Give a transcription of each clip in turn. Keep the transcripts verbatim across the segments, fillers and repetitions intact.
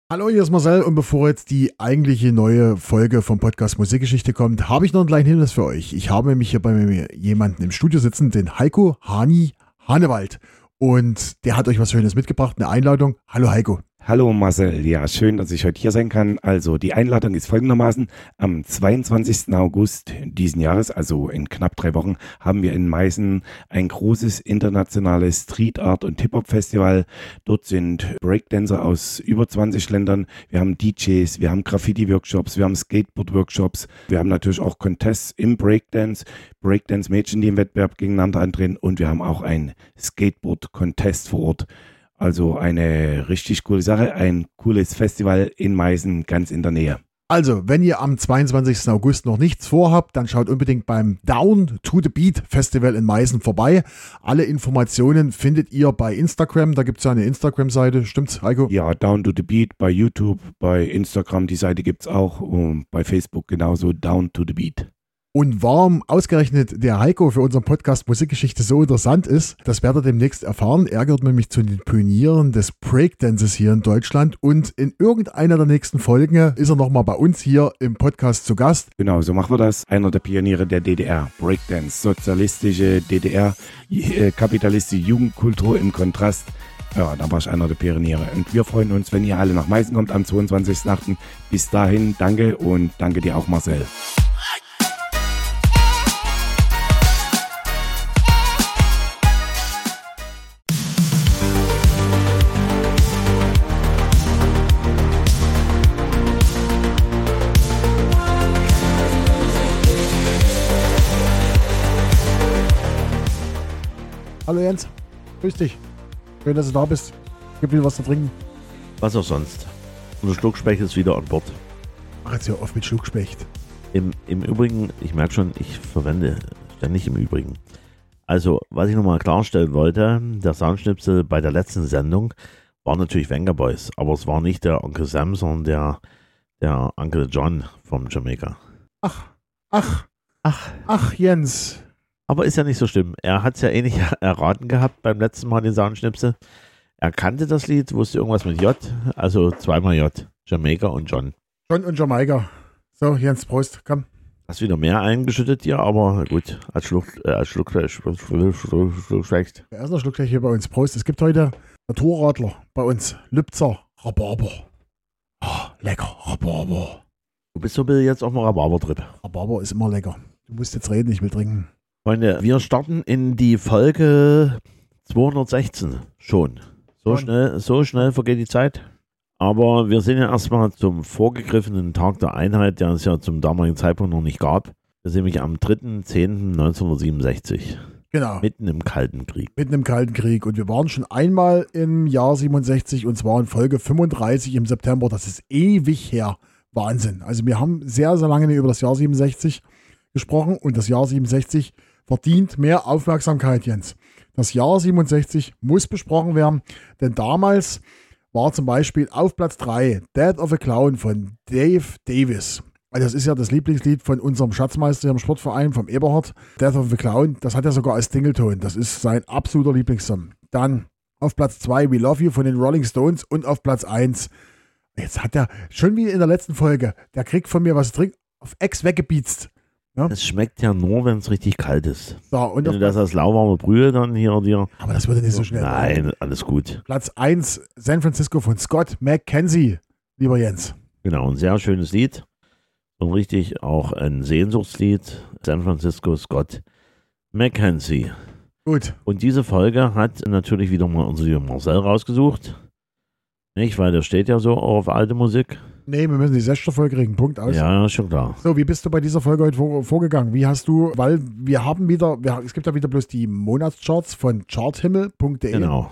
Hallo, hier ist Marcel und bevor jetzt die eigentliche neue Folge vom Podcast Musikgeschichte kommt, habe ich noch einen kleinen Hinweis für euch. Ich habe nämlich hier bei mir jemanden im Studio sitzen, den Heiko Hani Hanewald, und der hat euch was Schönes mitgebracht, eine Einladung. Hallo Heiko. Hallo Marcel, ja schön, dass ich heute hier sein kann. Also die Einladung ist folgendermaßen: Am zweiundzwanzigsten August diesen Jahres, also in knapp drei Wochen, haben wir in Meißen ein großes internationales Street Art und Hip-Hop Festival. Dort sind Breakdancer aus über zwanzig Ländern, wir haben D Js, wir haben Graffiti-Workshops, wir haben Skateboard-Workshops, wir haben natürlich auch Contests im Breakdance, Breakdance-Mädchen, die im Wettbewerb gegeneinander antreten, und wir haben auch ein Skateboard-Contest vor Ort. Also eine richtig coole Sache, ein cooles Festival in Meißen, ganz in der Nähe. Also, wenn ihr am zweiundzwanzigsten August noch nichts vorhabt, dann schaut unbedingt beim Down to the Beat Festival in Meißen vorbei. Alle Informationen findet ihr bei Instagram, da gibt es ja eine Instagram-Seite, stimmt's, Heiko? Ja, Down to the Beat bei YouTube, bei Instagram, die Seite gibt es auch, und bei Facebook genauso, Down to the Beat. Und warum ausgerechnet der Heiko für unseren Podcast Musikgeschichte so interessant ist, das werdet ihr demnächst erfahren. Er gehört nämlich zu den Pionieren des Breakdances hier in Deutschland, und in irgendeiner der nächsten Folgen ist er nochmal bei uns hier im Podcast zu Gast. Genau, so machen wir das. Einer der Pioniere der D D R, Breakdance, sozialistische D D R, äh, kapitalistische Jugendkultur im Kontrast. Ja, da war ich einer der Pioniere. Und wir freuen uns, wenn ihr alle nach Meißen kommt am zweiundzwanzigsten achten Bis dahin, danke, und danke dir auch, Marcel. Hallo Jens, grüß dich. Schön, dass du da bist. Gib wieder was zu trinken. Was auch sonst. Unser Schluckspecht ist wieder an Bord. Mach jetzt hier auf mit Schluckspecht. Im, Im Übrigen, ich merke schon, ich verwende ständig im Übrigen. Also, was ich nochmal klarstellen wollte, der Soundschnipsel bei der letzten Sendung war natürlich Venga Boys, aber es war nicht der Onkel Sam, sondern der, der Onkel John vom Jamaika. Ach, ach, Ach, ach Jens. aber ist ja nicht so schlimm. Er hat es ja eh nicht erraten gehabt beim letzten Mal, den Soundschnipsel. Er kannte das Lied, wusste irgendwas mit J, also zweimal J. Jamaika und John. John und Jamaika. So, Jens, Prost, komm. Hast wieder mehr eingeschüttet dir, aber gut, als Schluck, äh, als Schluck, Schluck, Schluck, Schluck, Schluck, Schluck, Schluck. Der erste Schluck gleich hier bei uns. Prost. Es gibt heute Naturradler bei uns. Lübzer Rhabarber. Ah, lecker, Rhabarber. Du bist so ein bisschen jetzt auf dem Rhabarber-Trip. Rhabarber ist immer lecker. Du musst jetzt reden, ich will trinken. Freunde, wir starten in die Folge zweihundertsechzehn schon. So schnell, so schnell vergeht die Zeit. Aber wir sind ja erstmal zum vorgegriffenen Tag der Einheit, der es ja zum damaligen Zeitpunkt noch nicht gab. Wir sind nämlich am dritten zehnten neunzehnhundertsiebenundsechzig. Genau. Mitten im Kalten Krieg. Mitten im Kalten Krieg. Und wir waren schon einmal im Jahr siebenundsechzig, und zwar in Folge fünfunddreißig im September. Das ist ewig her. Wahnsinn. Also wir haben sehr, sehr lange über das Jahr siebenundsechzig gesprochen, und das Jahr siebenundsechzig verdient mehr Aufmerksamkeit, Jens. Das Jahr siebenundsechzig muss besprochen werden, denn damals war zum Beispiel auf Platz drei Death of a Clown von Dave Davis. Also das ist ja das Lieblingslied von unserem Schatzmeister im Sportverein, vom Eberhard. Death of a Clown, das hat er sogar als Singleton. Das ist sein absoluter Lieblingssong. Dann auf Platz zwei We Love You von den Rolling Stones, und auf Platz eins, jetzt hat er, schon wie in der letzten Folge, der kriegt von mir was zu trinken, auf Ex weggebietzt. Ja? Es schmeckt ja nur, wenn es richtig kalt ist. So, und Wenn du das als lauwarme Brühe dann hier dir... aber das würde nicht so schnell. Nein, alles gut. Platz eins San Francisco von Scott McKenzie, lieber Jens. Genau, ein sehr schönes Lied. Und richtig auch ein Sehnsuchtslied. San Francisco Scott McKenzie. Gut. Und diese Folge hat natürlich wieder mal unser lieber Marcel rausgesucht. Nicht, weil der steht ja so auch auf alte Musik. Nee, wir müssen die sechste Folge kriegen. Punkt aus. Ja, schon klar. So, wie bist du bei dieser Folge heute vor, vorgegangen? Wie hast du, weil wir haben wieder, wir, es gibt ja wieder bloß die Monatscharts von charthimmel punkt de. Genau.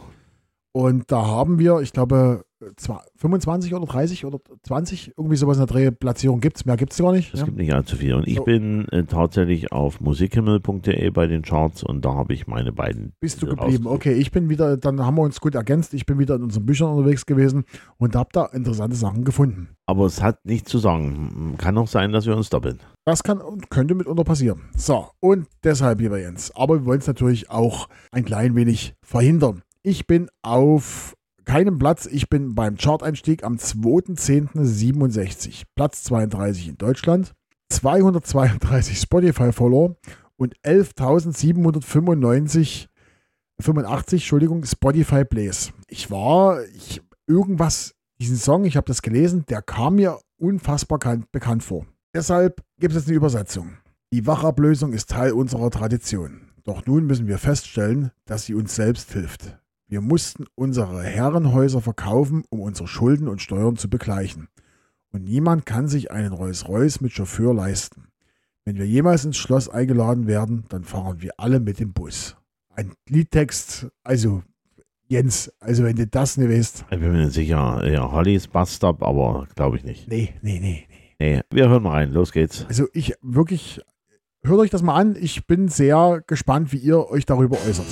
Und da haben wir, ich glaube, fünfundzwanzig oder dreißig oder zwanzig, irgendwie sowas in der Drehplatzierung gibt es. Mehr gibt es gar nicht. Es Ja? gibt nicht allzu viel. Und ich So. bin äh, tatsächlich auf musikhimmel punkt de bei den Charts, und da habe ich meine beiden. Bist du Titel geblieben? rausgesucht. Okay, ich bin wieder, dann haben wir uns gut ergänzt. Ich bin wieder in unseren Büchern unterwegs gewesen und habe da interessante Sachen gefunden. Aber es hat nichts zu sagen. Kann auch sein, dass wir uns doppeln. Das kann und könnte mitunter passieren. So, und deshalb, lieber Jens. Aber wir wollen es natürlich auch ein klein wenig verhindern. Ich bin auf keinen Platz. Ich bin beim Chart-Einstieg am zweiter zehnter siebenundsechzig. Platz zweiunddreißig in Deutschland, zweihundertzweiunddreißig Spotify-Follower und elftausendsiebenhundertfünfundneunzig, fünfundachtzig, Entschuldigung, Spotify-Plays. Ich war, ich, irgendwas, diesen Song, ich habe das gelesen, der kam mir unfassbar kan- bekannt vor. Deshalb gibt es jetzt eine Übersetzung. Die Wachablösung ist Teil unserer Tradition. Doch nun müssen wir feststellen, dass sie uns selbst hilft. Wir mussten unsere Herrenhäuser verkaufen, um unsere Schulden und Steuern zu begleichen. Und niemand kann sich einen Rolls-Royce mit Chauffeur leisten. Wenn wir jemals ins Schloss eingeladen werden, dann fahren wir alle mit dem Bus. Ein Liedtext, also Jens, also wenn du das nicht weißt. Ich bin mir nicht sicher, ja, Hollys Busstop, aber glaube ich nicht. Nee, nee, nee, nee. Nee, wir hören mal rein, los geht's. Also ich wirklich, hört euch das mal an. Ich bin sehr gespannt, wie ihr euch darüber äußert.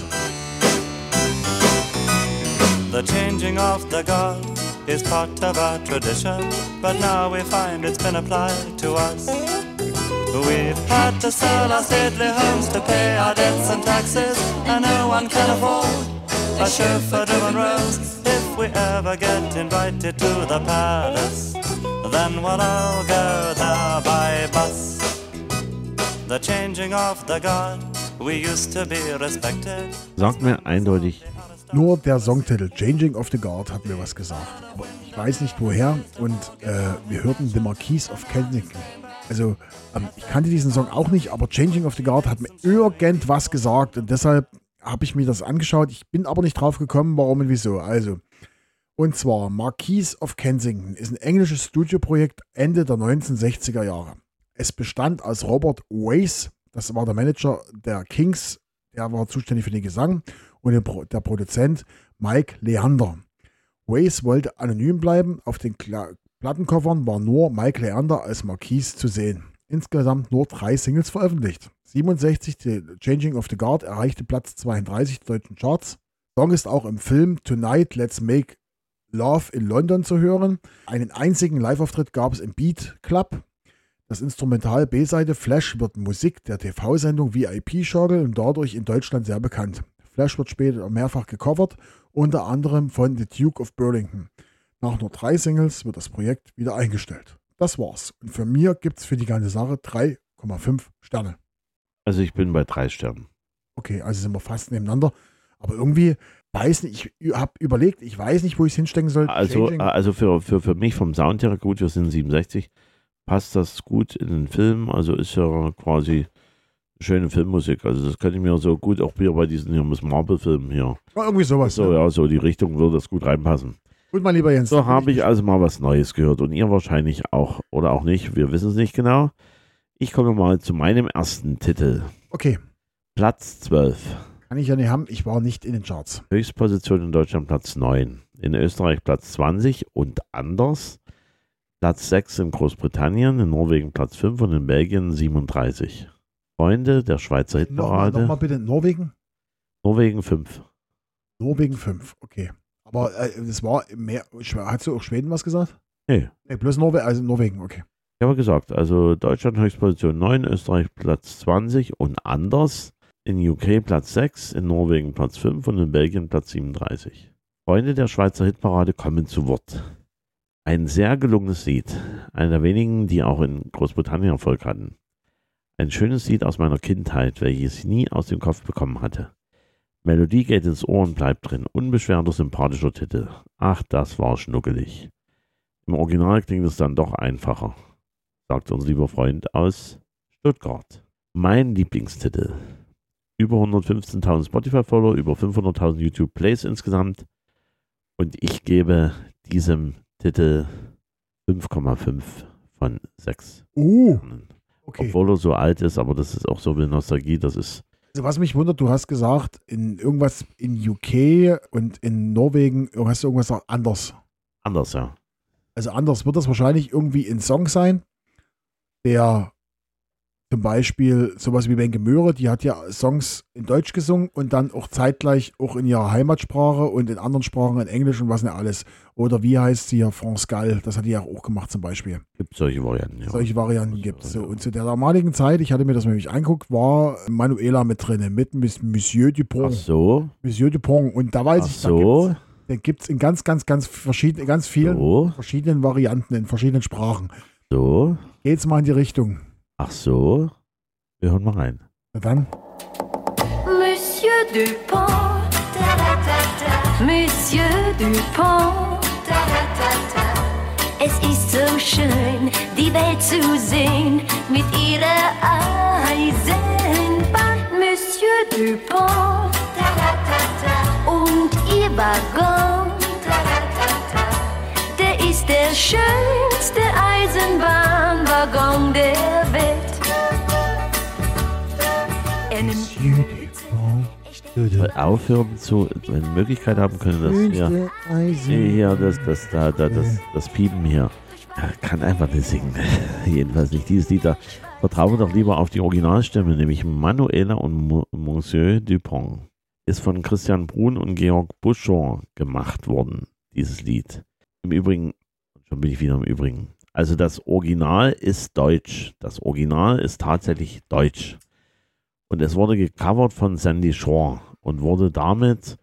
The changing of the guard is part of our tradition, but now we find it's been applied to us. We've had to sell our stately homes to pay our debts and taxes, and no one can afford a chauffeur doing rows. If we ever get invited to the palace, then we'll all go there by bus. The changing of the guard, we used to be respected. Sagt mir eindeutig. Nur der Songtitel Changing of the Guard hat mir was gesagt. Aber ich weiß nicht woher. Und äh, wir hörten The Marquis of Kensington. Also ähm, ich kannte diesen Song auch nicht, aber Changing of the Guard hat mir irgendwas gesagt. Und deshalb habe ich mir das angeschaut. Ich bin aber nicht drauf gekommen, warum und wieso. Also, und zwar Marquis of Kensington ist ein englisches Studioprojekt Ende der neunzehnhundertsechziger Jahre. Es bestand aus Robert Wace, das war der Manager der Kings, der war zuständig für den Gesang, und der, Pro- der Produzent Mike Leander. Wace wollte anonym bleiben, auf den Kla- Plattencovern war nur Mike Leander als Marquis zu sehen. Insgesamt nur drei Singles veröffentlicht. siebenundsechzig, die Changing of the Guard, erreichte Platz zweiunddreißig der deutschen Charts. Der Song ist auch im Film Tonight Let's Make Love in London zu hören. Einen einzigen Live-Auftritt gab es im Beat Club. Das Instrumental B-Seite Flash wird Musik der T V-Sendung V I P-Schorgel und dadurch in Deutschland sehr bekannt. Flash wird später mehrfach gecovert, unter anderem von The Duke of Burlington. Nach nur drei Singles wird das Projekt wieder eingestellt. Das war's. Und für mir gibt es für die ganze Sache drei Komma fünf Sterne. Also ich bin bei drei Sternen. Okay, also sind wir fast nebeneinander. Aber irgendwie, weiß nicht, ich habe überlegt, ich weiß nicht, wo ich es hinstecken soll. Also, Changing- also für, für, für mich vom Sound her, gut, wir sind siebenundsechzig, passt das gut in den Film. Also ist ja quasi schöne Filmmusik. Also das könnte ich mir so gut auch wieder bei diesen hier Miss Marple-Filmen hier. Ja, irgendwie sowas. So, ne? ja, so die Richtung würde das gut reinpassen. Gut, mein lieber Jens. So habe ich also mal was Neues gehört und ihr wahrscheinlich auch oder auch nicht. Wir wissen es nicht genau. Ich komme mal zu meinem ersten Titel. Okay, Platz zwölf. kann ich ja nicht haben. Ich war nicht in den Charts. Höchstposition in Deutschland Platz neun. In Österreich Platz zwanzig und anders. Platz sechs in Großbritannien, in Norwegen Platz fünf und in Belgien siebenunddreißig. Freunde der Schweizer Nochmal, Hitparade. nochmal bitte Norwegen. Norwegen fünf. Norwegen fünf, okay. Aber äh, das war mehr. Hast du auch Schweden was gesagt? Nee, Nee, bloß Norwegen, also Norwegen, okay. ich habe gesagt, also Deutschland Höchstposition neun, Österreich Platz zwanzig und anders. In U K Platz sechs, in Norwegen Platz fünf und in Belgien Platz siebenunddreißig. Freunde der Schweizer Hitparade kommen zu Wort. Ein sehr gelungenes Lied. Einer der wenigen, die auch in Großbritannien Erfolg hatten. Ein schönes Lied aus meiner Kindheit, welches ich nie aus dem Kopf bekommen hatte. Melodie geht ins Ohr und bleibt drin. Unbeschwerter, sympathischer Titel. Ach, das war schnuckelig. Im Original klingt es dann doch einfacher, sagt unser lieber Freund aus Stuttgart. Mein Lieblingstitel. Über hundertfünfzehntausend Spotify-Follower, über fünfhunderttausend YouTube-Plays insgesamt. Und ich gebe diesem Titel fünf Komma fünf von sechs. Uh, okay. Obwohl er so alt ist, aber das ist auch so wie Nostalgie, das ist Also was mich wundert, du hast gesagt, in irgendwas in U K und in Norwegen hast du irgendwas anders. anders, ja. Also anders wird das wahrscheinlich irgendwie ein Song sein, der zum Beispiel sowas wie Wenke Möhre, die hat ja Songs in Deutsch gesungen und dann auch zeitgleich auch in ihrer Heimatsprache und in anderen Sprachen, in Englisch und was nicht alles. Oder wie heißt sie ja, France Gall, das hat die ja auch gemacht zum Beispiel. Gibt solche Varianten, ja. Solche Varianten gibt es. So. Und zu der damaligen Zeit, ich hatte mir das nämlich angeguckt, war Manuela mit drin, mit Monsieur Ach Dupont. so, Monsieur Dupont. Und da weiß ach ich, da so. gibt's, Den gibt es in ganz, ganz, ganz verschiedenen, ganz vielen So. verschiedenen Varianten, in verschiedenen Sprachen. So. Geht's mal in die Richtung. Ach so. Wir hören mal rein. Na dann. Monsieur Dupont, ta-ra-ta-ta. Monsieur Dupont, ta-ra-ta-ta. Es ist so schön, die Welt zu sehen mit ihrer Eisenbahn. Monsieur Dupont, ta-ra-ta-ta. Und ihr Waggon, ta-ra-ta-ta. Der ist der schönste Eisenbahnwaggon der Welt. Er nimmt Aufhören zu, wenn wir Möglichkeit haben können, dass wir hier das, das, da, da, das, das Piepen hier. Er kann einfach nicht singen. Jedenfalls nicht dieses Lied da. Vertraue doch lieber auf die Originalstimme, nämlich Manuela und Monsieur Dupont. Ist von Christian Brun und Georg Buschor gemacht worden, dieses Lied. Im Übrigen, schon bin ich wieder im Übrigen. Also das Original ist deutsch. Das Original ist tatsächlich deutsch. Und es wurde gecovert von Sandy Shore und wurde damit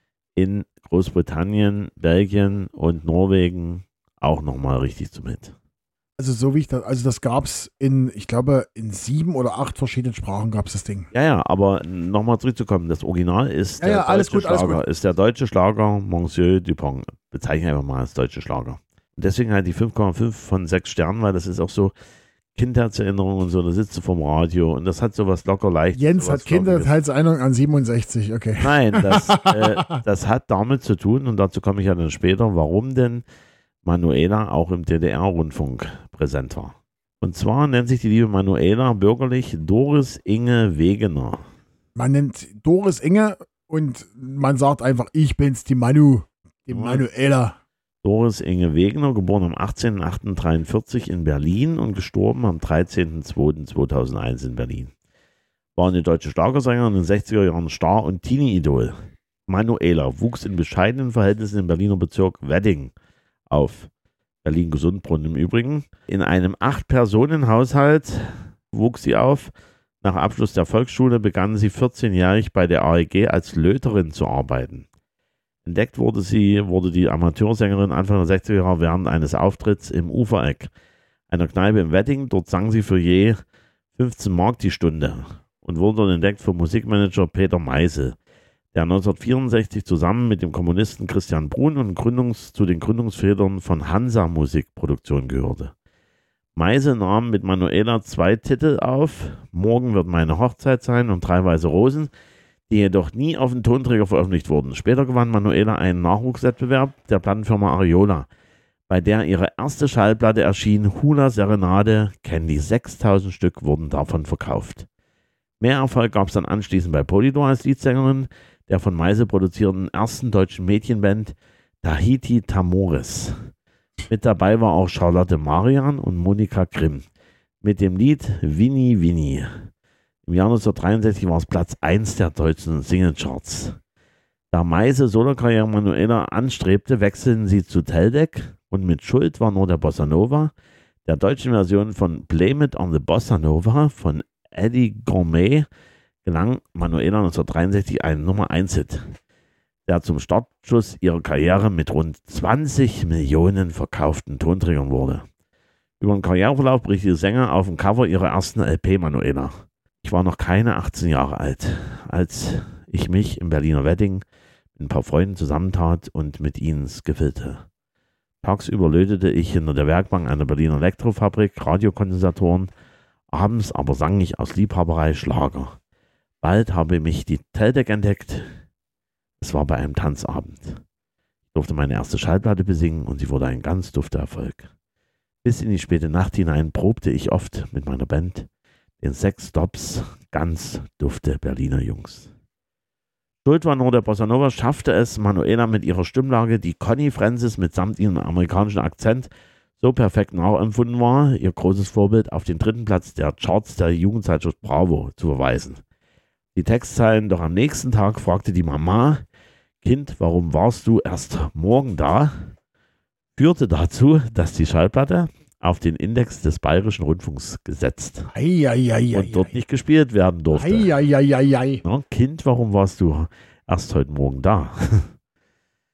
in Großbritannien, Belgien und Norwegen auch nochmal richtig zum Hit. Also so wie ich das, also das gab es in, ich glaube, in sieben oder acht verschiedenen Sprachen gab es das Ding. Ja, ja, aber nochmal zurückzukommen, das Original ist Ja, der ja, alles deutsche gut, alles Schlager, gut. ist der deutsche Schlager Monsieur Dupont. Bezeichne einfach mal als deutsche Schlager. Und deswegen halt die fünf Komma fünf von sechs Sternen, weil das ist auch so Kindheitserinnerungen und so, da sitzt du vom Radio und das hat sowas locker leicht. Jens hat Kindheitserinnerung an siebenundsechzig, okay. Nein, das, äh, das hat damit zu tun, und dazu komme ich ja dann später, warum denn Manuela auch im D D R-Rundfunk präsent war. Und zwar nennt sich die liebe Manuela bürgerlich Doris Inge Wegener. Man nennt Doris Inge und man sagt einfach, ich bin's, die Manu, die Ja. Manuela. Doris Inge Wegener, geboren am achtzehnten achten dreiundvierzig in Berlin und gestorben am dreizehnten zweiten zweitausendeins in Berlin. War eine deutsche Schlagersängerin in den sechziger Jahren Star- und Teenie-Idol. Manuela wuchs in bescheidenen Verhältnissen im Berliner Bezirk Wedding auf. Berlin-Gesundbrunnen im Übrigen. In einem Acht-Personen-Haushalt wuchs sie auf. Nach Abschluss der Volksschule begann sie vierzehnjährig bei der A E G als Löterin zu arbeiten. Entdeckt wurde sie, wurde die Amateursängerin Anfang der sechziger Jahre während eines Auftritts im Ufereck, einer Kneipe im Wedding. Dort sang sie für je fünfzehn Mark die Stunde und wurde dort entdeckt vom Musikmanager Peter Meisel, der neunzehnhundertvierundsechzig zusammen mit dem Komponisten Christian Brun und Gründungs, zu den Gründungsvätern von Hansa Musikproduktion gehörte. Meisel nahm mit Manuela zwei Titel auf, Morgen wird meine Hochzeit sein und Drei weiße Rosen, die jedoch nie auf den Tonträger veröffentlicht wurden. Später gewann Manuela einen Nachwuchswettbewerb der Plattenfirma Ariola, bei der ihre erste Schallplatte erschien, Hula Serenade, Candy. sechstausend Stück wurden davon verkauft. Mehr Erfolg gab es dann anschließend bei Polydor als Leadsängerin der von Meisel produzierten ersten deutschen Mädchenband Tahiti Tamores. Mit dabei war auch Charlotte Marian und Monika Grimm mit dem Lied Winnie Winnie. Im Jahr neunzehnhundertdreiundsechzig war es Platz eins der deutschen Singlecharts. Da Meisel Solokarriere Manuela anstrebte, wechselten sie zu Teldec und mit Schuld war nur der Bossa Nova, der deutschen Version von Blame It on the Bossa Nova von Eddie Gourmet, gelang Manuela neunzehnhundertdreiundsechzig ein Nummer eins Hit, der zum Startschuss ihrer Karriere mit rund zwanzig Millionen verkauften Tonträgern wurde. Über den Karriereverlauf berichtet die Sänger auf dem Cover ihrer ersten L P Manuela. Ich war noch keine achtzehn Jahre alt, als ich mich im Berliner Wedding mit ein paar Freunden zusammentat und mit ihnen skiffelte. Tagsüber lötete ich hinter der Werkbank einer Berliner Elektrofabrik Radiokondensatoren, abends aber sang ich aus Liebhaberei Schlager. Bald habe mich die Teldec entdeckt. Es war bei einem Tanzabend. Ich durfte meine erste Schallplatte besingen und sie wurde ein ganz dufter Erfolg. Bis in die späte Nacht hinein probte ich oft mit meiner Band den Sechs Stops, ganz dufte Berliner Jungs. Schuld war nur der Bossa Nova, schaffte es Manuela mit ihrer Stimmlage, die Connie Francis mitsamt ihrem amerikanischen Akzent so perfekt nachempfunden war, ihr großes Vorbild auf den dritten Platz der Charts der Jugendzeitschrift Bravo zu verweisen. Die Textzeilen: Doch am nächsten Tag fragte die Mama, Kind, warum warst du erst morgen da? Führte dazu, dass die Schallplatte auf den Index des Bayerischen Rundfunks gesetzt Ei, ei, ei, und dort nicht gespielt werden durfte. ei, ei, ei, ei, ei. Ja, Kind, warum warst du erst heute Morgen da?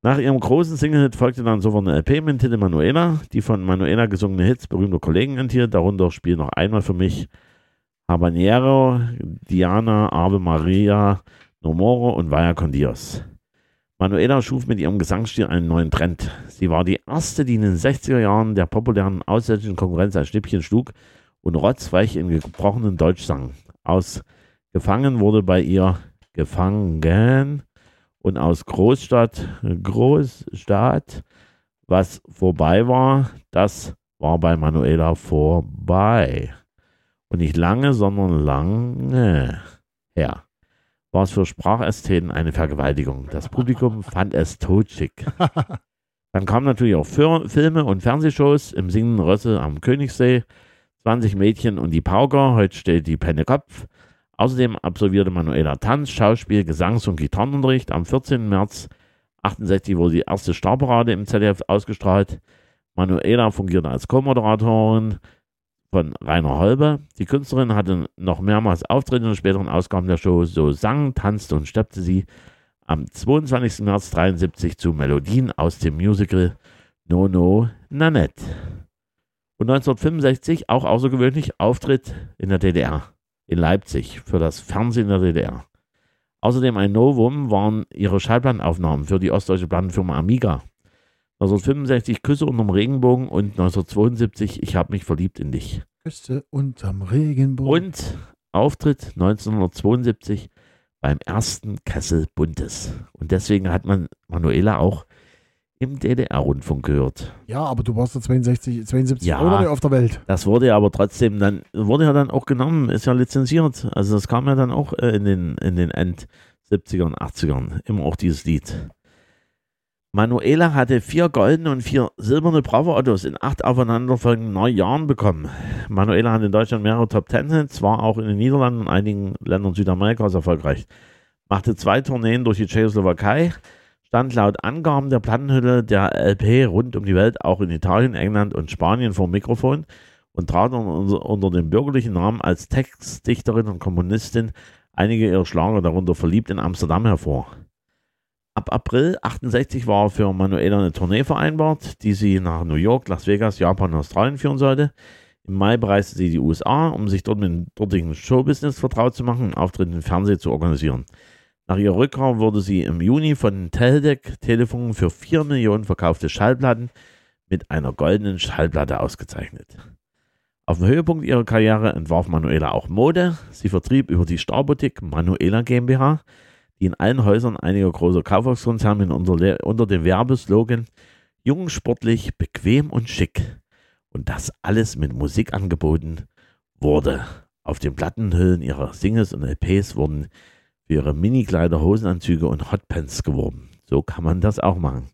Nach ihrem großen Single-Hit folgte dann sofort eine L P mit dem Titel Manuela, die von Manuela gesungene Hits berühmter Kollegen enthielt. Darunter spielt noch einmal für mich Habanero, Diana, Ave Maria, No More und Vaya con Dios. Manuela schuf mit ihrem Gesangsstil einen neuen Trend. Sie war die erste, die in den sechziger Jahren der populären ausländischen Konkurrenz ein Schnippchen schlug und rotzweich in gebrochenen Deutsch sang. Aus Gefangen wurde bei ihr Gefangen und aus Großstadt Großstadt, was vorbei war, das war bei Manuela vorbei. Und nicht lange, sondern lange her. War es für Sprachästheten eine Vergewaltigung. Das Publikum fand es totschick. Dann kamen natürlich auch Fir- Filme und Fernsehshows im Singenden Rössel am Königssee, zwanzig Mädchen und die Pauker, heute steht die Penne Kopf. Außerdem absolvierte Manuela Tanz, Schauspiel, Gesangs- und Gitarrenunterricht. Am vierzehnten März achtundsechzig wurde die erste Starparade im Z D F ausgestrahlt. Manuela fungierte als Co-Moderatorin von Rainer Holbe. Die Künstlerin hatte noch mehrmals Auftritte in den späteren Ausgaben der Show. So sang, tanzte und steppte sie am zweiundzwanzigsten März dreiundsiebzig zu Melodien aus dem Musical No No Nanette. Und neunzehnhundertfünfundsechzig, auch außergewöhnlich, Auftritt in der D D R, in Leipzig, für das Fernsehen der D D R. Außerdem ein Novum waren ihre Schallplattenaufnahmen für die ostdeutsche Plattenfirma Amiga. neunzehnhundertfünfundsechzig Küsse unterm Regenbogen und neunzehnhundertzweiundsiebzig Ich habe mich verliebt in dich. Küsse unterm Regenbogen. Und Auftritt neunzehnhundertzweiundsiebzig beim ersten Kessel Buntes. Und deswegen hat man Manuela auch im D D R-Rundfunk gehört. Ja, aber du warst ja zweiundsechzig, zweiundsiebzig Ja. oder auf der Welt. Das wurde ja aber trotzdem dann, wurde ja dann auch genommen, ist ja lizenziert. Also das kam ja dann auch äh, in den, in den End-siebzigern, achtzigern, immer auch dieses Lied. Manuela hatte vier goldene und vier silberne Bravo-Autos in acht aufeinanderfolgenden Neujahren bekommen. Manuela hat in Deutschland mehrere Top-Ten-Hits, war auch in den Niederlanden und einigen Ländern Südamerikas erfolgreich. Machte zwei Tourneen durch die Tschechoslowakei, stand laut Angaben der Plattenhülle der L P rund um die Welt, auch in Italien, England und Spanien vor dem Mikrofon und trat unter, unter dem bürgerlichen Namen als Textdichterin und Komponistin einige ihrer Schlager, darunter Verliebt in Amsterdam, hervor. Ab April achtundsechzig war für Manuela eine Tournee vereinbart, die sie nach New York, Las Vegas, Japan und Australien führen sollte. Im Mai bereiste sie die U S A, um sich dort mit dem dortigen Showbusiness vertraut zu machen und Auftritte im Fernsehen zu organisieren. Nach ihrer Rückkehr wurde sie im Juni von Teldec Telefon für vier Millionen verkaufte Schallplatten mit einer goldenen Schallplatte ausgezeichnet. Auf dem Höhepunkt ihrer Karriere entwarf Manuela auch Mode. Sie vertrieb über die Starboutique Manuela GmbH, die in allen Häusern einiger großer Kaufhauskonzerne unter, unter dem Werbeslogan jung, sportlich, bequem und schick und das alles mit Musik angeboten wurde. Auf den Plattenhüllen ihrer Singles und L Ps wurden für ihre Minikleider, Hosenanzüge und Hotpants geworben. So kann man das auch machen.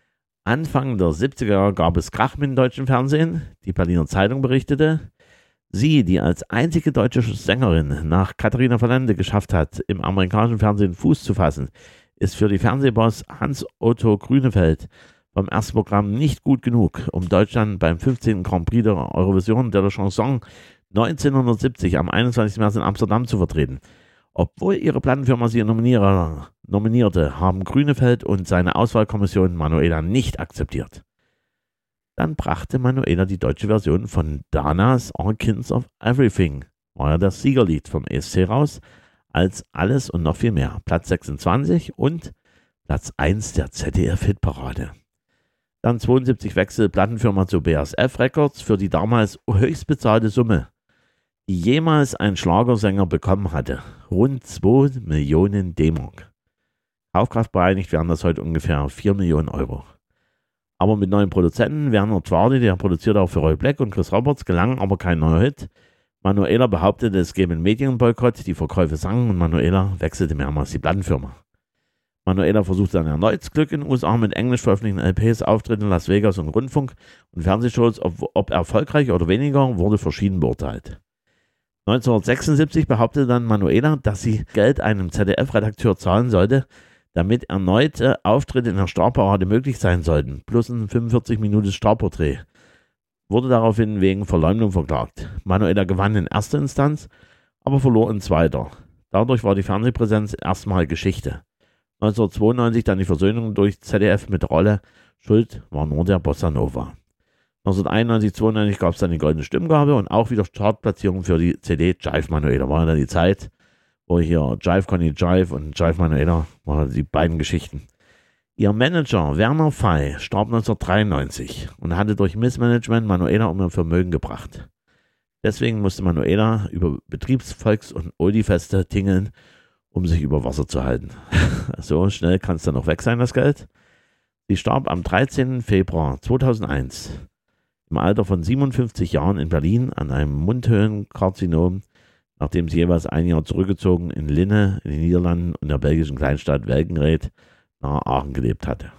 Anfang der siebziger Jahre gab es Krach mit dem deutschen Fernsehen. Die Berliner Zeitung berichtete, sie, die als einzige deutsche Sängerin nach Katharina Valente geschafft hat, im amerikanischen Fernsehen Fuß zu fassen, ist für die Fernsehboss Hans-Otto Grünefeld beim ersten Programm nicht gut genug, um Deutschland beim fünfzehnten Grand Prix der Eurovision de la Chanson neunzehnhundertsiebzig am einundzwanzigsten März in Amsterdam zu vertreten. Obwohl ihre Plattenfirma sie nominierte, nominierte, haben Grünefeld und seine Auswahlkommission Manuela nicht akzeptiert. Dann brachte Manuela die deutsche Version von Danas All Kinds of Everything, war ja das Siegerlied vom E S C raus, als Alles und noch viel mehr. Platz sechsundzwanzig und Platz eins der Z D F-Hitparade. Dann zweiundsiebzig Wechsel Plattenfirma zu B A S F Records für die damals höchst bezahlte Summe, die jemals ein Schlagersänger bekommen hatte. Rund zwei Millionen D-Mark. Kaufkraft bereinigt wären das heute ungefähr vier Millionen Euro. Aber mit neuen Produzenten, Werner Twardi, der produzierte auch für Roy Black und Chris Roberts, gelang aber kein neuer Hit. Manuela behauptete, es gäbe einen Medienboykott, die Verkäufe sanken und Manuela wechselte mehrmals die Plattenfirma. Manuela versuchte dann erneut das Glück in den U S A mit englisch veröffentlichten L Ps, Auftritten in Las Vegas und Rundfunk und Fernsehshows, ob, ob erfolgreich oder weniger, wurde verschieden beurteilt. neunzehnhundertsechsundsiebzig behauptete dann Manuela, dass sie Geld einem Z D F-Redakteur zahlen sollte, damit erneute Auftritte in der Starparade möglich sein sollten, plus ein fünfundvierzig Minuten Starporträt. Wurde daraufhin wegen Verleumdung verklagt. Manuela gewann in erster Instanz, aber verlor in zweiter. Dadurch war die Fernsehpräsenz erstmal Geschichte. neunzehnhundertzweiundneunzig dann die Versöhnung durch Z D F mit der Rolle Schuld war nur der Bossa Nova. neunzehnhunderteinundneunzig, zweiundneunzig gab es dann die Goldene Stimmgabe und auch wieder Chartplatzierung für die C D Jive Manuela. War dann die Zeit, wo hier Jive Conny Jive und Jive Manuela waren die beiden Geschichten. Ihr Manager Werner Fey starb neunzehnhundertdreiundneunzig und hatte durch Missmanagement Manuela um ihr Vermögen gebracht. Deswegen musste Manuela über Betriebs-, Volks- und Oldie-Feste tingeln, um sich über Wasser zu halten. So schnell kann es dann noch weg sein, das Geld. Sie starb am dreizehnten Februar zweitausendeins im Alter von siebenundfünfzig Jahren in Berlin an einem Mundhöhlenkarzinom, nachdem sie jeweils ein Jahr zurückgezogen in Linne in den Niederlanden und der belgischen Kleinstadt Welkenraedt nahe Aachen gelebt hatte.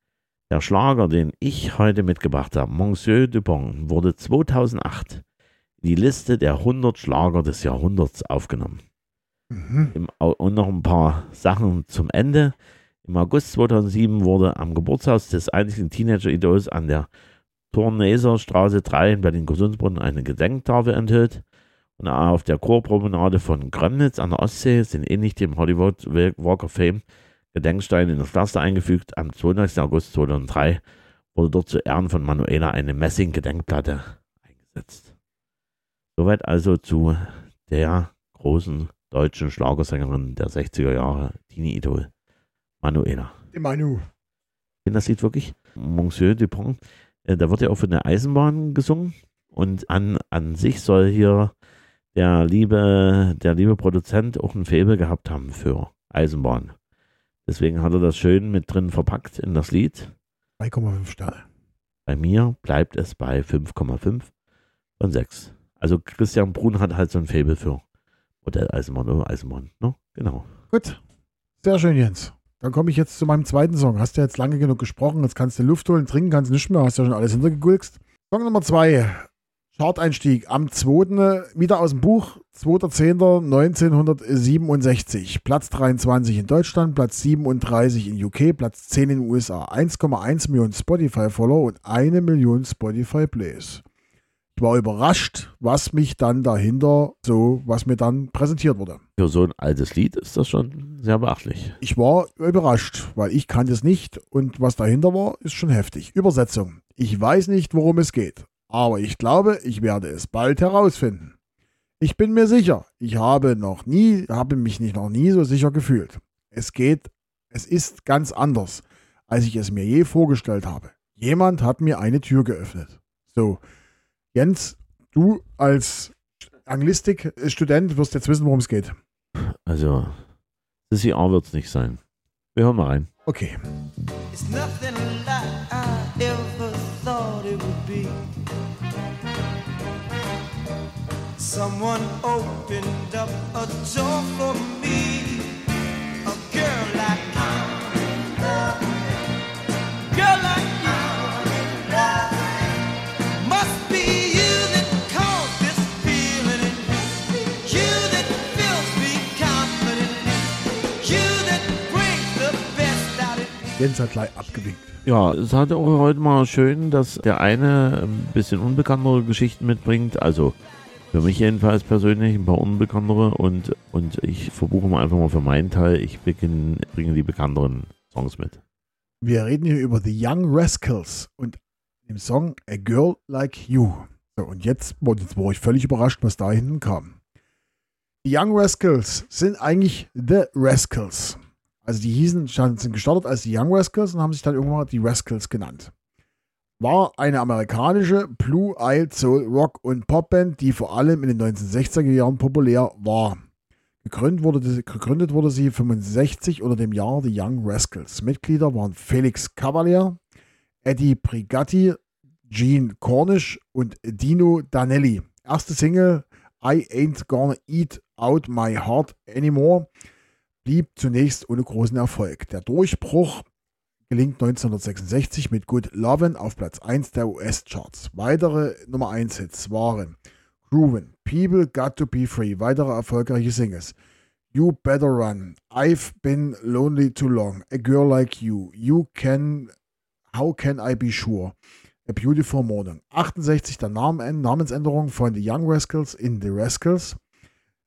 Der Schlager, den ich heute mitgebracht habe, Monsieur Dupont, wurde zweitausendacht in die Liste der hundert Schlager des Jahrhunderts aufgenommen. Mhm. Im, und noch ein paar Sachen zum Ende. Im August zweitausendsieben wurde am Geburtshaus des einzigen Teenager-Idols an der Torneser Straße drei in Berlin-Gesundsbrunnen eine Gedenktafel enthüllt. Und auf der Kurpromenade von Grömnitz an der Ostsee sind ähnlich dem Hollywood Walk of Fame Gedenksteine in das Pflaster eingefügt. Am zweiunddreißigsten August zweitausenddrei wurde dort zu Ehren von Manuela eine Messing-Gedenkplatte eingesetzt. Soweit also zu der großen deutschen Schlagersängerin der sechziger Jahre, Teenie-Idol, Manuela. Die Manu. Ich finde das Lied wirklich, Monsieur Dupont, äh, da wird ja auch von der Eisenbahn gesungen und an, an sich soll hier der liebe, der liebe Produzent auch ein Faible gehabt haben für Eisenbahn. Deswegen hat er das schön mit drin verpackt in das Lied. drei Komma fünf Sterne. Bei mir bleibt es bei fünf Komma fünf von sechs. Also Christian Brun hat halt so ein Faible für Modelleisenbahn oder Eisenbahn. Ne? Genau. Gut. Sehr schön, Jens. Dann komme ich jetzt zu meinem zweiten Song. Hast du jetzt lange genug gesprochen, jetzt kannst du Luft holen, trinken kannst nicht mehr, hast ja schon alles hintergegulkst. Song Nummer zwei. Chart-Einstieg am zweiten wieder aus dem Buch, zweiter zehnter neunzehnhundertsiebenundsechzig. Platz dreiundzwanzig in Deutschland, Platz siebenunddreißig in U K, Platz zehn in den U S A. eins Komma eins Millionen Spotify-Follower und eine Million Spotify-Plays. Ich war überrascht, was mich dann dahinter so, was mir dann präsentiert wurde. Für so ein altes Lied ist das schon sehr beachtlich. Ich war überrascht, weil ich kannte es nicht und was dahinter war, ist schon heftig. Übersetzung. Ich weiß nicht, worum es geht, aber ich glaube, ich werde es bald herausfinden. Ich bin mir sicher, ich habe noch nie, habe mich nicht noch nie so sicher gefühlt. Es geht, es ist ganz anders, als ich es mir je vorgestellt habe. Jemand hat mir eine Tür geöffnet. So, Jens, du als Anglistik-Student wirst jetzt wissen, worum es geht. Also, das Jahr wird es nicht sein. Wir hören mal rein. Okay. It's nothing like I ever thought it would be. Someone opened up a door for me. A girl like you. Girl like you. Must be you that caused this feeling in me. You that fills me confidently. You that brings the best out of me. Jens hat gleich abgewinkt. Ja, es hat auch heute mal schön, dass der eine ein bisschen unbekanntere Geschichten mitbringt. Also für mich jedenfalls persönlich ein paar unbekanntere und, und ich verbuche mal einfach mal für meinen Teil, ich beginn, bringe die bekannteren Songs mit. Wir reden hier über The Young Rascals und dem Song A Girl Like You. So, und jetzt, jetzt war ich völlig überrascht, was da hinten kam. Die Young Rascals sind eigentlich The Rascals. Also die hießen, sind gestartet als die Young Rascals und haben sich dann irgendwann die Rascals genannt. War eine amerikanische Blue Eyed Soul Rock und Popband, die vor allem in den neunzehnhundertsechziger Jahren populär war. Gegründet wurde, gegründet wurde sie fünfundsechzig unter dem Jahr The Young Rascals. Mitglieder waren Felix Cavalier, Eddie Brigatti, Gene Cornish und Dino Danelli. Erste Single I Ain't Gonna Eat Out My Heart Anymore blieb zunächst ohne großen Erfolg. Der Durchbruch gelingt neunzehnhundertsechsundsechzig mit Good Lovin' auf Platz eins der U S-Charts. Weitere Nummer eins Hits waren Groovin', People Got to Be Free, weitere erfolgreiche Singles. You Better Run, I've Been Lonely Too Long, A Girl Like You, You Can, How Can I Be Sure, A Beautiful Morning. achtundsechzig der Namen, Namensänderung von The Young Rascals in The Rascals.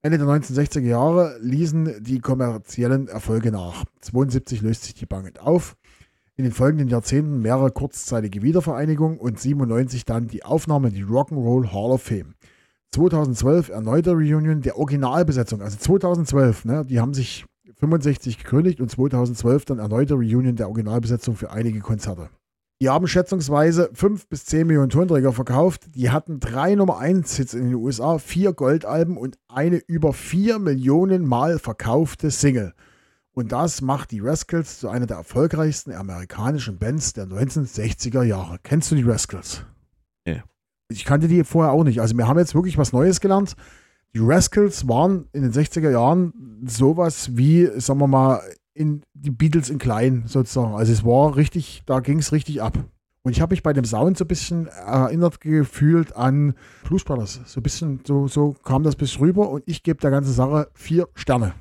Ende der neunzehnhundertsechziger Jahre ließen die kommerziellen Erfolge nach. zweiundsiebzig löst sich die Band auf. In den folgenden Jahrzehnten mehrere kurzzeitige Wiedervereinigungen und siebenundneunzig dann die Aufnahme in die Rock'n'Roll Hall of Fame. zweitausendzwölf erneute Reunion der Originalbesetzung, also zweitausendzwölf, ne, die haben sich fünfundsechzig gekündigt und zweitausendzwölf dann erneute Reunion der Originalbesetzung für einige Konzerte. Die haben schätzungsweise fünf bis zehn Millionen Tonträger verkauft. Die hatten drei Nummer eins Hits in den U S A, vier Goldalben und eine über vier Millionen Mal verkaufte Single. Und das macht die Rascals zu einer der erfolgreichsten amerikanischen Bands der neunzehnhundertsechziger Jahre. Kennst du die Rascals? Ja. Ich kannte die vorher auch nicht. Also wir haben jetzt wirklich was Neues gelernt. Die Rascals waren in den sechziger Jahren sowas wie, sagen wir mal, in die Beatles in klein sozusagen. Also es war richtig, da ging es richtig ab. Und ich habe mich bei dem Sound so ein bisschen erinnert gefühlt an Blues Brothers. So ein bisschen, so, so kam das bis rüber und ich gebe der ganzen Sache vier Sterne.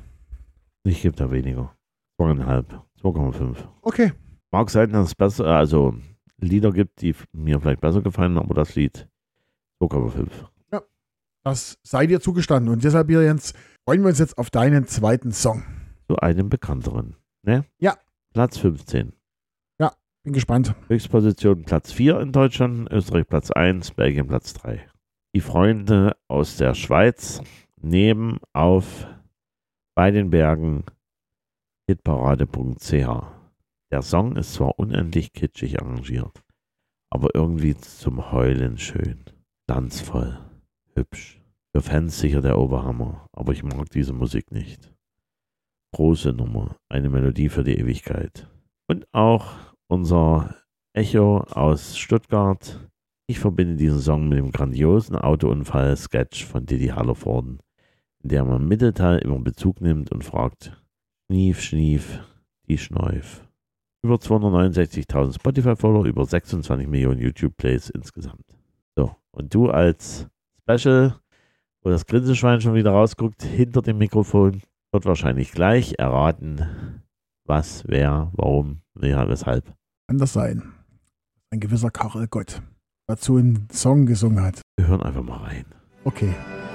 Ich gebe da weniger. Zweieinhalb, zwei Komma fünf. Okay. Mag sein, dass es besser, also Lieder gibt, die mir vielleicht besser gefallen, aber das Lied zwei Komma fünf. Ja, das sei dir zugestanden. Und deshalb, Jens, freuen wir uns jetzt auf deinen zweiten Song. Zu einem bekannteren, ne? Ja. Platz fünfzehn. Ja, bin gespannt. Höchstposition Platz vier in Deutschland, Österreich Platz eins, Belgien Platz drei. Die Freunde aus der Schweiz nehmen auf bei den Bergen hitparade punkt c h. Der Song ist zwar unendlich kitschig arrangiert, aber irgendwie zum Heulen schön, glanzvoll, hübsch. Für Fans sicher der Oberhammer, aber ich mag diese Musik nicht. Große Nummer, eine Melodie für die Ewigkeit. Und auch unser Echo aus Stuttgart. Ich verbinde diesen Song mit dem grandiosen Autounfall-Sketch von Didi Hallervorden, in der man im Mittelteil immer Bezug nimmt und fragt, Schnief, Schnief, die Schneuf. Über zweihundertneunundsechzigtausend Spotify-Follower, über sechsundzwanzig Millionen YouTube-Plays insgesamt. So, und du als Special, wo das Grinseschwein schon wieder rausguckt, hinter dem Mikrofon, wird wahrscheinlich gleich erraten, was, wer, warum, ja, weshalb. Kann das sein? Ein gewisser Karel Gott dazu einen Song gesungen hat. Wir hören einfach mal rein. Okay.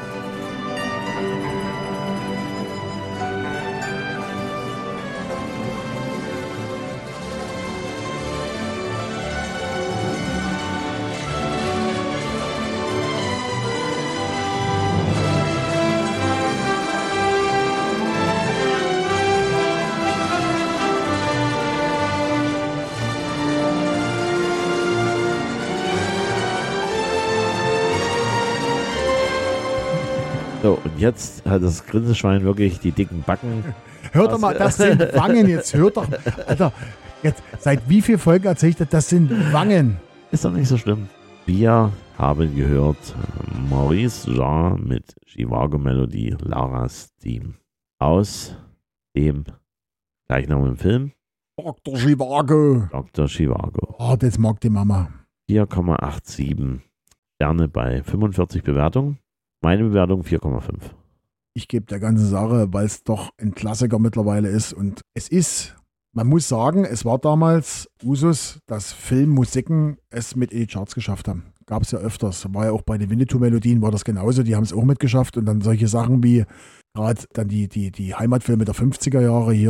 So, und jetzt hat das Grinseschwein wirklich die dicken Backen. Hört doch mal, das sind Wangen jetzt. Hört doch, Alter, jetzt, seit wie vielen Folgen erzähle ich das? Das sind Wangen. Ist doch nicht so schlimm. Wir haben gehört Maurice Jarre mit Chivago-Melodie Laras Theme aus dem gleichnamigen Film Doktor Chivago. Doktor Chivago. Oh, das mag die Mama. vier Komma siebenundachtzig Sterne bei fünfundvierzig Bewertungen. Meine Bewertung vier Komma fünf. Ich gebe der ganzen Sache, weil es doch ein Klassiker mittlerweile ist. Und es ist, man muss sagen, es war damals Usus, dass Filmmusiken es mit in die Charts geschafft haben. Gab es ja öfters. War ja auch bei den Winnetou-Melodien war das genauso. Die haben es auch mitgeschafft. Und dann solche Sachen wie gerade dann die, die, die Heimatfilme der fünfziger Jahre hier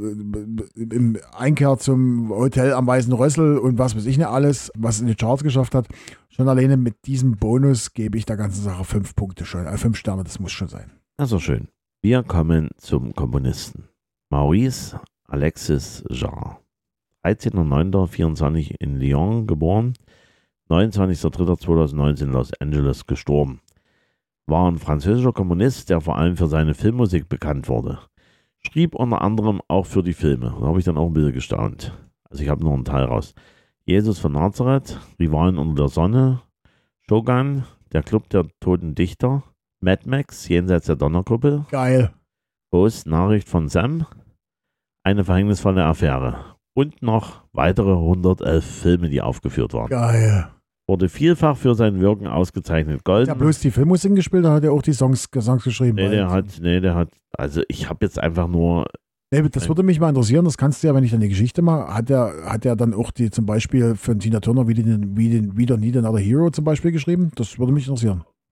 äh, im Einkehr zum Hotel am Weißen Rössel und was weiß ich nicht alles, was in die Charts geschafft hat. Schon alleine mit diesem Bonus gebe ich der ganzen Sache fünf Punkte schon. Äh, fünf Sterne, das muss schon sein. Also schön. Wir kommen zum Komponisten. Maurice Alexis Jarre. dreizehnter neunter vierundzwanzig in Lyon geboren. neunundzwanzigster dritter zweitausendneunzehn in Los Angeles gestorben. War ein französischer Komponist, der vor allem für seine Filmmusik bekannt wurde. Schrieb unter anderem auch für die Filme. Da habe ich dann auch ein bisschen gestaunt. Also ich habe noch einen Teil raus. Jesus von Nazareth, Rivalen unter der Sonne, Shogun, der Club der Toten Dichter, Mad Max, Jenseits der Donnerkuppel, Geil. Post, Nachricht von Sam, Eine verhängnisvolle Affäre und noch weitere hundertelf Filme, die aufgeführt waren. Geil. Wurde vielfach für sein Wirken ausgezeichnet. Golden. Hat er bloß die Filmmusik gespielt, oder hat er auch die Songs, Songs geschrieben? Nee, der hat, nee, der hat, also ich habe jetzt einfach nur. Nee, das würde mich mal interessieren, das kannst du ja, wenn ich dann die Geschichte mache, hat er hat er dann auch die zum Beispiel für Tina Turner wie den, wie den Wieder Need Another Hero zum Beispiel geschrieben? Das würde mich interessieren.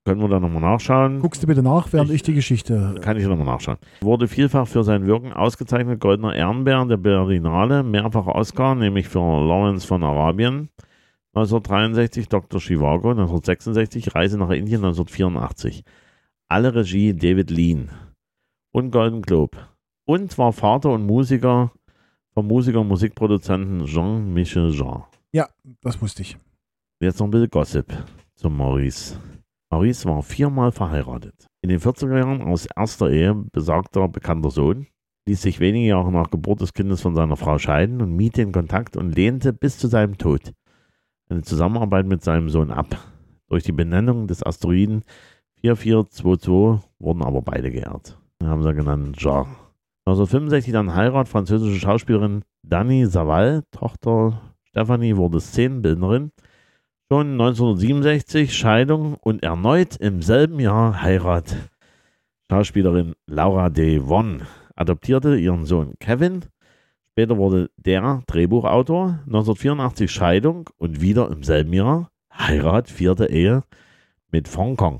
Können wir da nochmal nachschauen? Guckst du bitte nach, während ich, Ich- die Geschichte... Kann ich nochmal nachschauen. Wurde vielfach für sein Wirken ausgezeichnet, Goldener Ehrenbär der Berlinale, mehrfach Oscar, nämlich für Lawrence von Arabien neunzehnhundertdreiundsechzig, Doktor Zhivago neunzehnhundertsechsundsechzig, Reise nach Indien neunzehnhundertvierundachtzig. Alle Regie David Lean und Golden Globe. Und war Vater und Musiker vom Musiker und Musikproduzenten Jean-Michel Jarre. Ja, das wusste ich. Jetzt noch ein bisschen Gossip zum Maurice. Maurice war viermal verheiratet. In den vierziger Jahren aus erster Ehe besagter bekannter Sohn, ließ sich wenige Jahre nach Geburt des Kindes von seiner Frau scheiden und mied den Kontakt und lehnte bis zu seinem Tod eine Zusammenarbeit mit seinem Sohn ab. Durch die Benennung des Asteroiden vier vier zwei zwei wurden aber beide geehrt. Den haben sie genannt Jarre. neunzehnhundertfünfundsechzig dann Heirat, französische Schauspielerin Dani Saval, Tochter Stephanie wurde Szenenbildnerin. Schon neunzehnhundertsiebenundsechzig Scheidung und erneut im selben Jahr Heirat. Schauspielerin Laura Devon adoptierte ihren Sohn Kevin. Später wurde der Drehbuchautor. neunzehnhundertvierundachtzig Scheidung und wieder im selben Jahr Heirat, vierte Ehe mit Hong Kong.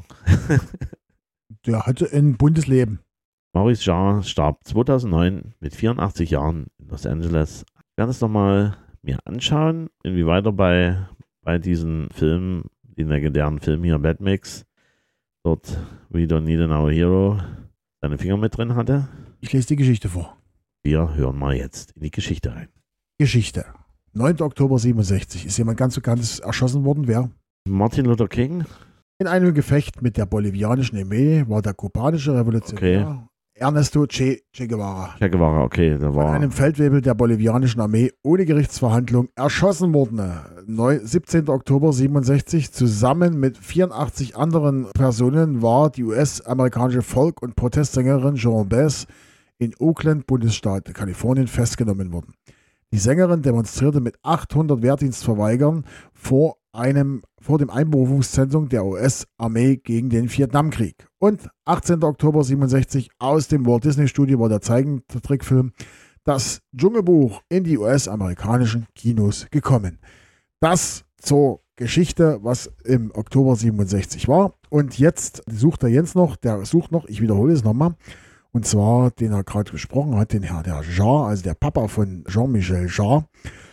Der hatte ein buntes Leben. Maurice Jarre starb zweitausendneun mit vierundachtzig Jahren in Los Angeles. Ich werde es nochmal mir anschauen, inwieweit er bei, bei diesen Filmen, den legendären Film hier, Mad Max, dort We Don't Need Another Hero, seine Finger mit drin hatte. Ich lese die Geschichte vor. Wir hören mal jetzt in die Geschichte rein. Geschichte. neunter Oktober siebenundsechzig ist jemand ganz Bekanntes erschossen worden. Wer? Martin Luther King, In einem Gefecht mit der bolivianischen Armee war der kubanische Revolutionär Ernesto Che, che Guevara Che Guevara, okay, da von war einem Feldwebel der bolivianischen Armee ohne Gerichtsverhandlung erschossen worden. Neu- siebzehnter Oktober siebenundsechzig zusammen mit vierundachtzig anderen Personen war die U S-amerikanische Folk- und Protestsängerin Joan Baez in Oakland, Bundesstaat Kalifornien, festgenommen worden. Die Sängerin demonstrierte mit achthundert Wehrdienstverweigern vor, einem, vor dem Einberufungszentrum der U S-Armee gegen den Vietnamkrieg. Und achtzehnter Oktober siebenundsechzig aus dem Walt Disney Studio war der Zeichentrickfilm Das Dschungelbuch in die U S-amerikanischen Kinos gekommen. Das zur Geschichte, was im Oktober siebenundsechzig war. Und jetzt sucht der Jens noch, der sucht noch, ich wiederhole es nochmal, und zwar, den er gerade gesprochen hat, den Herr der Jarre, also der Papa von Jean-Michel Jarre,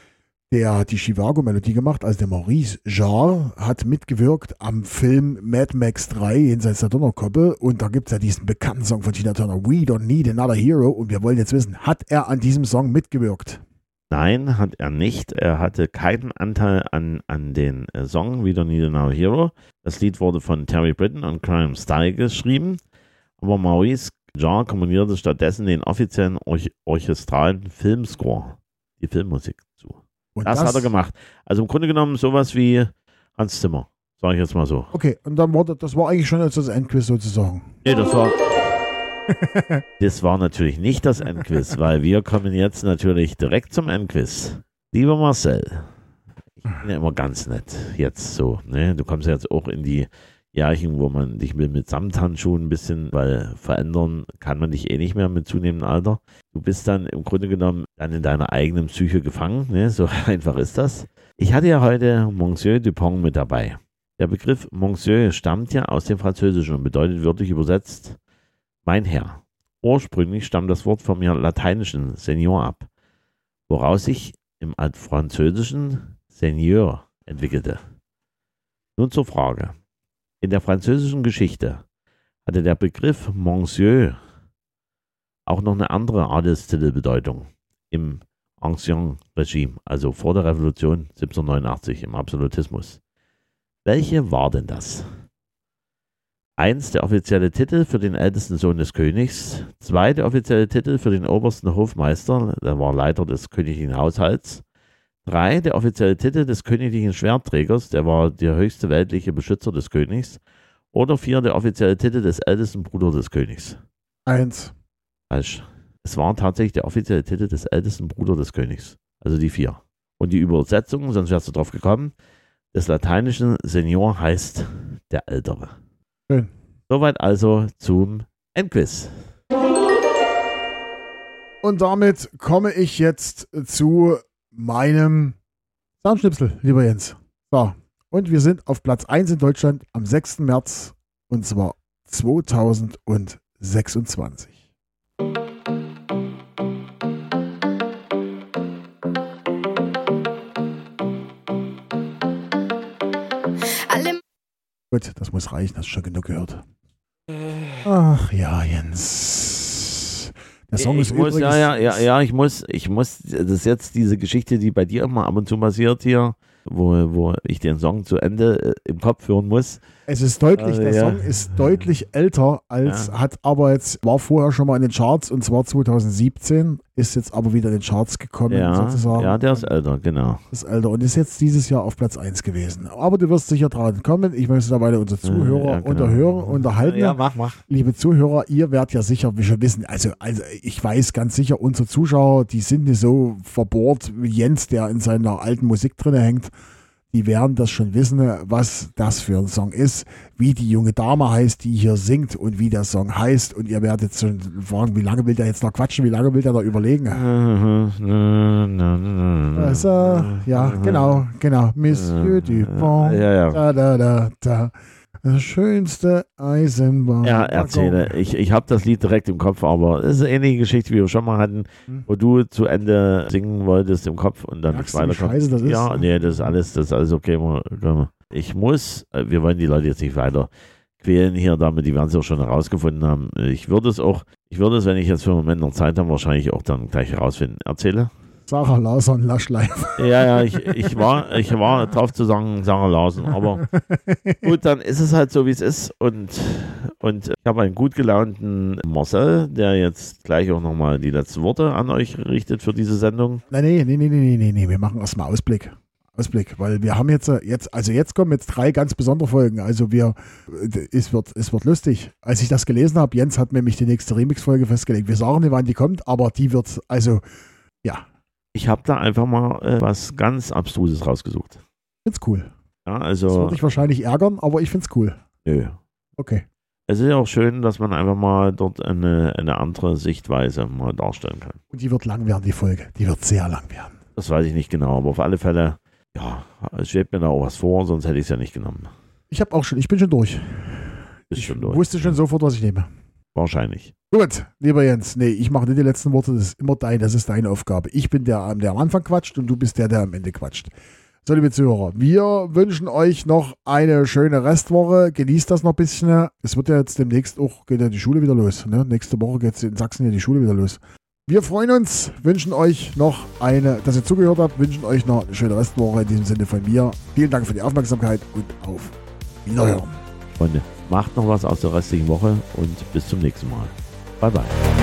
der die Zhivago-Melodie gemacht, also der Maurice Jarre, hat mitgewirkt am Film Mad Max drei, Jenseits der Donnerkoppel. Und da gibt es ja diesen bekannten Song von Tina Turner, We Don't Need Another Hero. Und wir wollen jetzt wissen, hat er an diesem Song mitgewirkt? Nein, hat er nicht. Er hatte keinen Anteil an, an den äh, Song We Don't Need Another Hero. Das Lied wurde von Terry Britton und Graham Style geschrieben. Aber Maurice Jarre komponierte stattdessen den offiziellen Orch- orchestralen Filmscore, die Filmmusik zu. Und Das, hat er gemacht. Also im Grunde genommen sowas wie Hans Zimmer, sage ich jetzt mal so. Okay, und dann war das, das war eigentlich schon als das Endquiz sozusagen. Nee, das war, das war natürlich nicht das Endquiz, weil wir kommen jetzt natürlich direkt zum Endquiz. Lieber Marcel, ich bin ja immer ganz nett jetzt so, ne? Du kommst ja jetzt auch in die Jährchen, wo man dich will mit Samthandschuhen ein bisschen, weil verändern kann man dich eh nicht mehr mit zunehmendem Alter. Du bist dann im Grunde genommen dann in deiner eigenen Psyche gefangen, ne? So einfach ist das. Ich hatte ja heute Monsieur Dupont mit dabei. Der Begriff Monsieur stammt ja aus dem Französischen und bedeutet wörtlich übersetzt mein Herr. Ursprünglich stammt das Wort vom lateinischen Senior ab, woraus sich im Altfranzösischen Seigneur entwickelte. Nun zur Frage. In der französischen Geschichte hatte der Begriff Monsieur auch noch eine andere Adelstitelbedeutung im Ancien Regime, also vor der Revolution siebzehnhundertneunundachtzig im Absolutismus. Welche war denn das? Eins, der offizielle Titel für den ältesten Sohn des Königs. Zwei, der offizielle Titel für den obersten Hofmeister, der war Leiter des königlichen Haushalts. Drei, der offizielle Titel des königlichen Schwertträgers, der war der höchste weltliche Beschützer des Königs. Oder vier, der offizielle Titel des ältesten Bruders des Königs. Eins. Falsch. Es war tatsächlich der offizielle Titel des ältesten Bruders des Königs. Also die vier. Und die Übersetzung, sonst wärst du drauf gekommen, des lateinischen Senior heißt der Ältere. Schön. Soweit also zum Endquiz. Und damit komme ich jetzt zu meinem Soundschnipsel, lieber Jens. So, und wir sind auf Platz eins in Deutschland am sechsten März Und zwar zweitausendsechsundzwanzig. Alle Gut, das muss reichen, hast du schon genug gehört. Ach ja, Jens. Der Song ich ist muss, übrigens... ja, ja, ja, ja, ich muss, ich muss, das ist jetzt diese Geschichte, die bei dir immer ab und zu passiert hier, wo, wo ich den Song zu Ende äh, im Kopf hören muss. Es ist deutlich, Äh, der ja. Song ist deutlich älter als, Ja. hat aber jetzt, war vorher schon mal in den Charts und zwar zweitausendsiebzehn, ist jetzt aber wieder in den Charts gekommen Ja, sozusagen. ja, der ist älter, genau. Ist älter und ist jetzt dieses Jahr auf Platz eins gewesen. Aber du wirst sicher dran kommen. Ich möchte dabei unsere Zuhörer ja, genau. unterhören, unterhalten. Ja, mach, mach. Liebe Zuhörer, ihr werdet ja sicher wie schon wissen, also, also ich weiß ganz sicher, unsere Zuschauer, die sind nicht so verbohrt wie Jens, der in seiner alten Musik drin hängt. Die werden das schon wissen, was das für ein Song ist, wie die junge Dame heißt, die hier singt und wie der Song heißt. Und ihr werdet schon fragen, wie lange will der jetzt noch quatschen, wie lange will der noch überlegen? Also, ja, genau, genau. Monsieur Dupont. Ja, ja. Da, da, da, da. Das schönste Eisenbahn. Ja, erzähle. Ich, ich habe das Lied direkt im Kopf, aber es ist eine ähnliche Geschichte, wie wir schon mal hatten, Hm. wo du zu Ende singen wolltest im Kopf und dann Merkst nicht du, wie weiterkommst. scheiße das ist? Ja, nee, das ist alles, das ist alles okay. Ich muss, äh, wir wollen die Leute jetzt nicht weiter quälen hier damit, die werden es auch schon herausgefunden haben. Ich würde es auch, ich würde es, wenn ich jetzt für einen Moment noch Zeit habe, wahrscheinlich auch dann gleich herausfinden. Erzähle. Sarah Larson, Lush Live. Ja, ja, ich, ich war, ich war drauf zu sagen, Sarah Larsen, aber gut, dann ist es halt so, wie es ist und, und ich habe einen gut gelaunten Marcel, der jetzt gleich auch nochmal die letzten Worte an euch richtet für diese Sendung. Nein, nee, nee, nee, nee, nee, nee, wir machen erstmal Ausblick. Ausblick, weil wir haben jetzt, äh, jetzt, also jetzt kommen jetzt drei ganz besondere Folgen. Also wir, äh, es wird, es wird lustig. Als ich das gelesen habe, Jens hat nämlich die nächste Remix-Folge festgelegt. Wir sagen nicht, wann die kommt, aber die wird, also, ja, Ich habe da einfach mal äh, was ganz Abstruses rausgesucht. find's cool. Ja, Das also, würde ich wahrscheinlich ärgern, aber ich find's cool. nö. Okay. Es ist ja auch schön, dass man einfach mal dort eine, eine andere Sichtweise mal darstellen kann. Und die wird lang werden, die Folge. Die wird sehr lang werden. Das weiß ich nicht genau, aber auf alle Fälle, ja, es schwebt mir da auch was vor, sonst hätte ich es ja nicht genommen. Ich habe auch schon, ich bin schon durch. Ist ich schon durch. wusste schon sofort, was ich nehme. Wahrscheinlich. Gut, lieber Jens, nee, ich mache nicht die letzten Worte, das ist immer dein, das ist deine Aufgabe. Ich bin der, der am Anfang quatscht und du bist der, der am Ende quatscht. So, liebe Zuhörer, wir wünschen euch noch eine schöne Restwoche. Genießt das noch ein bisschen. Es wird ja jetzt demnächst auch, geht ja die Schule wieder los. Ne? Nächste Woche geht es in Sachsen ja die Schule wieder los. Wir freuen uns, wünschen euch noch eine, dass ihr zugehört habt, wünschen euch noch eine schöne Restwoche. In diesem Sinne von mir. Vielen Dank für die Aufmerksamkeit und auf Wiederhören. Freunde, macht noch was aus der restlichen Woche und bis zum nächsten Mal. Bye, bye.